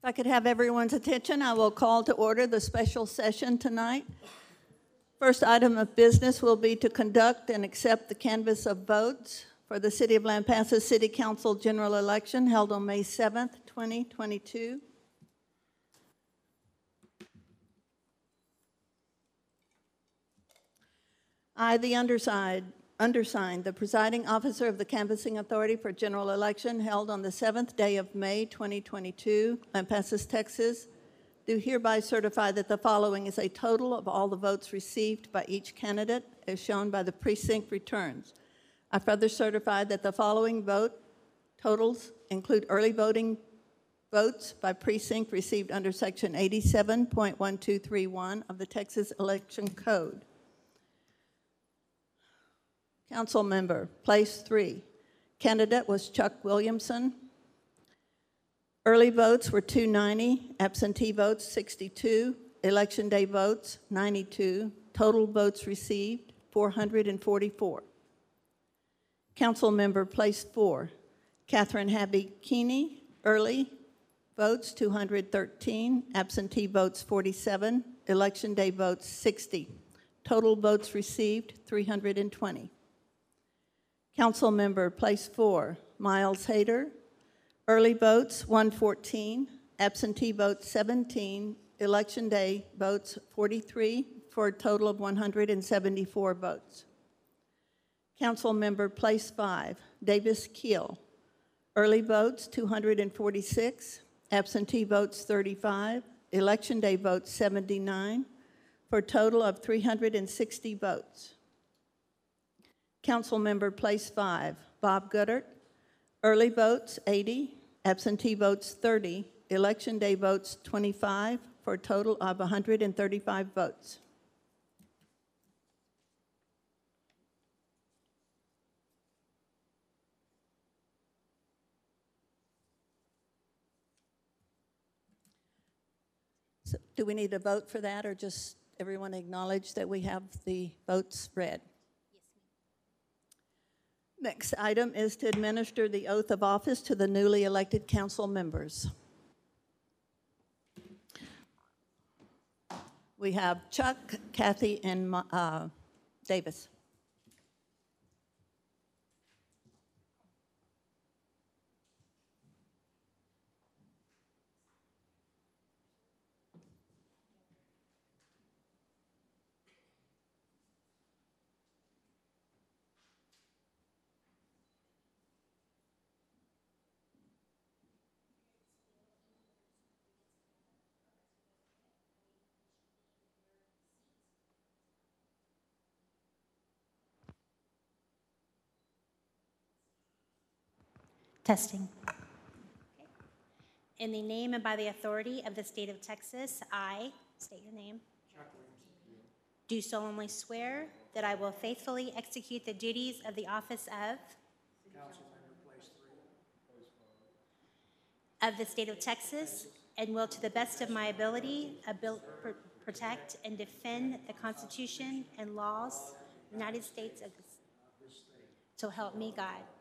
If I could have everyone's attention, I will call to order the special session tonight. First item of business will be to conduct and accept the canvass of votes for the City of Lampasas City Council general election held on May 7th, 2022. I, the undersigned, the presiding officer of the canvassing authority for general election held on the 7th day of May 2022, Lampasas, Texas, do hereby certify that the following is a total of all the votes received by each candidate as shown by the precinct returns. I further certify that the following vote totals include early voting votes by precinct received under Section 87.1231 of the Texas Election Code. Council member, place 3. Candidate was Chuck Williamson. Early votes were 290, absentee votes 62, election day votes 92, total votes received 444. Council member, place 4. Catherine Habby Keeney. Early votes 213, absentee votes 47, election day votes 60, total votes received 320. Council member, place 4, Miles Hader. Early votes 114, absentee votes 17, election day votes 43, for a total of 174 votes. Council member, place 5, Davis Keel. Early votes 246, absentee votes 35, election day votes 79, for a total of 360 votes. Council member, place 5, Bob Goodert. Early votes 80, absentee votes 30, election day votes 25, for a total of 135 votes. So do we need a vote for that, or just everyone acknowledge that we have the votes read? Next item is to administer the oath of office to the newly elected council members. We have Chuck, Kathy, and Davis. Testing. In the name and by the authority of the state of Texas, I, state your name, do solemnly swear that I will faithfully execute the duties of the office of the state of Texas and will, to the best of my ability, protect and defend the Constitution and laws of the United States of this. So help me God.